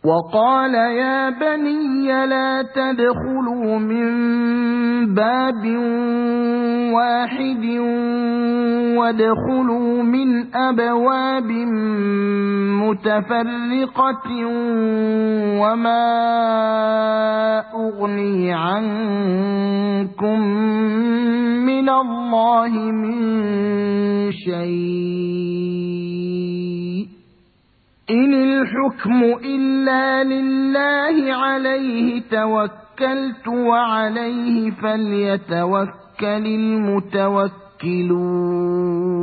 وقال يا بني لا تدخلوا من باب واحد وادخلوا من أبواب متفرقة وما أغني عنكم من الله من شيء إن الحكم إلا لله عليه توكلت وعليه فليتوكل المتوكلون